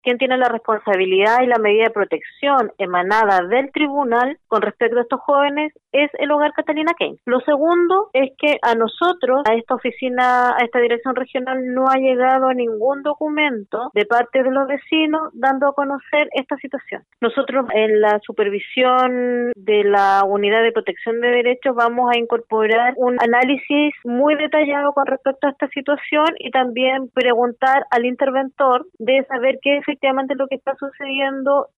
quien tiene la responsabilidad y la medida de protección emanada del tribunal con respecto a estos jóvenes es el Hogar Catalina Kane. Lo segundo es que a nosotros, a esta oficina, a esta dirección regional, no ha llegado ningún documento de parte de los vecinos dando a conocer esta situación. Nosotros en la supervisión de la Unidad de Protección de Derechos vamos a incorporar un análisis muy detallado con respecto a esta situación y también preguntar al interventor de saber qué efectivamente es lo que está sucediendo